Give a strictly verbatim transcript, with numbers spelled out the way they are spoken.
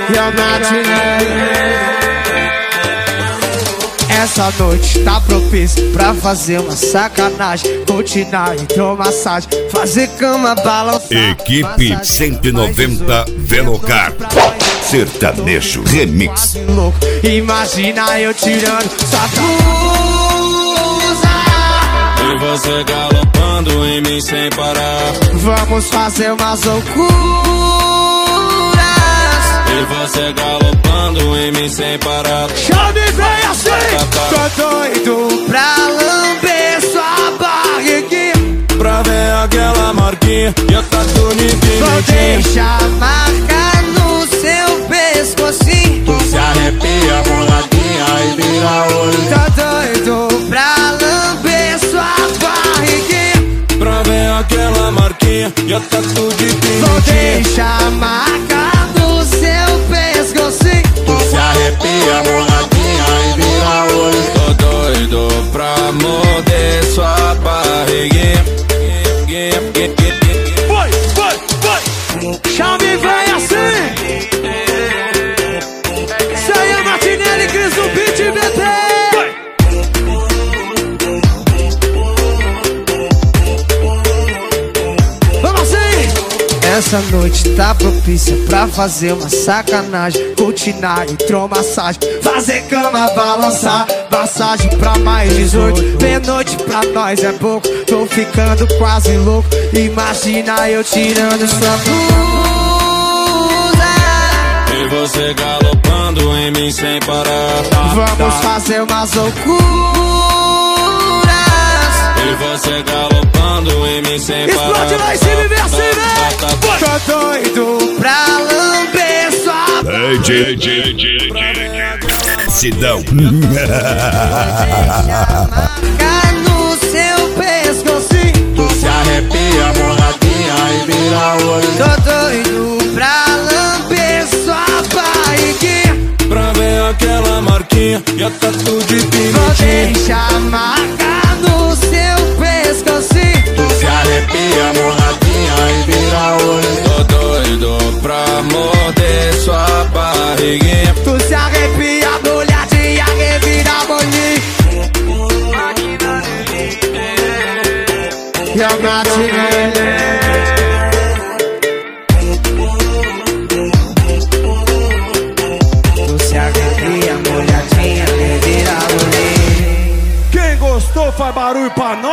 e a Martinelli. Essa noite tá propícia pra fazer uma sacanagem, rotina, hidromassagem, fazer cama, balançar. Equipe massagem, cento e noventa Velocar Sertanejo Remix. Louco, imagina eu tirando sua blusa e você galopando em mim sem parar. Vamos fazer umas loucuras e você galopando em mim sem parar. Chame bem assim. Tô doido pra lamber sua barriguinha, pra ver aquela marquinha e a tatu de pinitinho. vou deixar marca no seu pescocinho. Tu se arrepia, boladinha e vira olho. Tô doido pra lamber sua barriguinha, pra ver aquela marquinha e a tatu de pinitinho. vou deixar marca no seu pescocinho. Tu se arrepia, boladinha e vira olho. Tô doido pra morder sua barriguinha. Vai, vai, vai. Chame vem assim. Isso aí é Martinelli, Cris do Beat, bebê. Vamos assim. Essa noite tá propícia pra fazer uma sacanagem, rotina, hidromassagem, fazer cama, balançar, massagem pra mais dezoito. Pernoite pra nós é pouco, tô ficando quase louco. Imagina eu tirando sua blusa e você galopando em mim sem parar. Vamos fazer umas loucuras e você galopando em mim sem parar. Explode lá em cima e vem assim, vem. Tô doido pra lamber sua D J Sidão. marca no seu pescocinho. Tu se arrepia, boladinha e vira olho. Tô doido pra lamber sua barriguinha, pra ver aquela marquinha e a tatu de vou pinitinho. deixar marca no seu pescocinho. Tu se arrepia, boladinha e vira olho. Tô doido pra morder sua barriguinha. Tu se arrepia, molhadinha, revira bolinho. E a Martinelli. Tu se arrepia, molhadinha, revira bolinho. Quem gostou faz barulho pra nós.